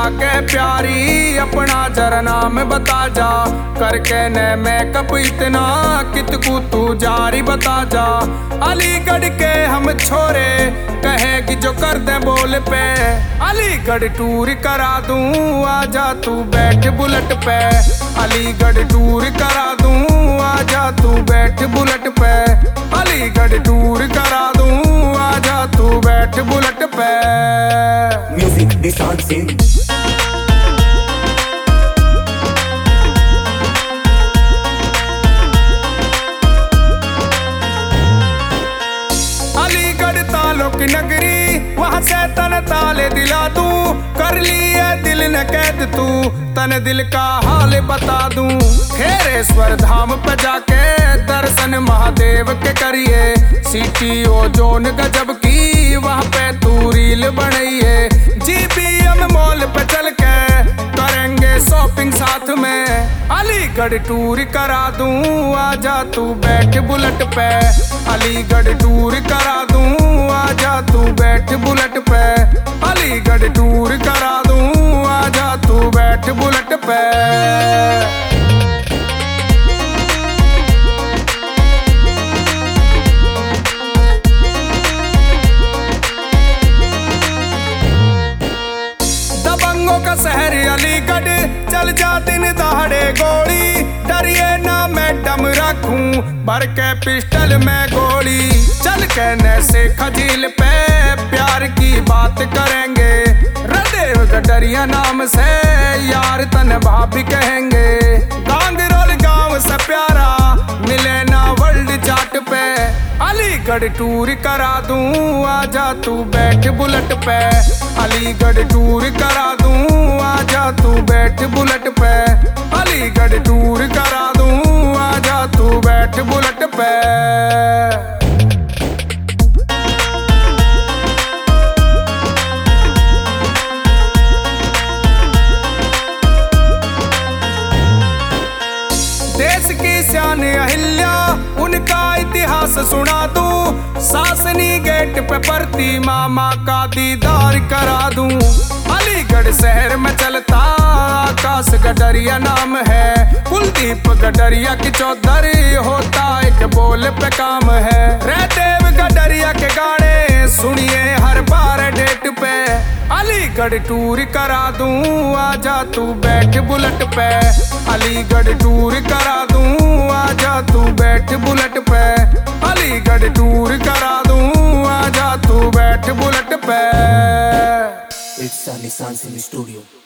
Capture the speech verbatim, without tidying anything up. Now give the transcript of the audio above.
के प्यारी अपना जरा नाम बता जा, करके न मेकअप इतना कितकू तू जारी बता जा। अलीगढ़ के हम छोरे कहेगी जो कर दे बोल पे, अलीगढ़ टूर करा दूं आजा तू बैठ बुलेट पे। अलीगढ़ टूर करा दूं आजा तू बैठ बुलेट पे। अलीगढ़ टूर करा दूं आजा तू बैठ बुलेट पे। म्यूजिक निशान सिंह। अलीगढ़ तालों की नगरी वहाँ से तन ताले दिला दूं, कर लिए दिल न कैद तू तन दिल का हाल बता दूं। खेरेश्वर धाम पे जाके दर्शन महादेव के करिए, सिटी ओ जोन गजब की वहाँ पे तू रील बनाइए। जीबीएम मॉल पे चल के करेंगे शॉपिंग साथ में, अलीगढ़ टूर करा दूं आजा तू बैठ बुलेट पे। अलीगढ़ टूर करा दूं आजा तू बैठ बुलेट पे। अलीगढ़ टूर करा दूं आजा तू बैठ बुलेट पे। दबंगों का शहर अलीगढ़ चल जा दिन दहाड़े गोली, डरिए ना मैडम रखूं भर के पिस्टल में गोली। चल के नैसे खजील पे प्यार की बात करेंगे, रदेव गडरिया नाम से यार तन भाभी कहेंगे। गांगरोल गांव से प्यारा मिले ना वर्ल्ड चार्ट पे, अलीगढ़ टूर करा दूं आजा तू बैठ बुलेट पे। अलीगढ़ टूर करा दूं आजा तू बैठ बुलेट पे। अलीगढ़ टूर करा दूं आजा तू बैठ बुलेट पे। देश की शान अहिल्या उनका इतिहास सुना दूं, सासनी गेट पे परती मामा का दीदार करा दूं। अलीगढ़ शहर में चलता आकाश गडरिया नाम है, कुलदीप गडरिया की चौधरी होता एक बोल पे काम है। रहदेव गडरिया के गाने सुनिए हर बार डेट पे, अलीगढ़ टूर करा दूं आजा तू बैठ बुलेट पे। अलीगढ़ टूर करा दूं आजा तू बैठ बुलेट पे। अलीगढ़ टूर करा दूं आजा तू बैठ बुलेट पे। It's a Nissan Sim Studio.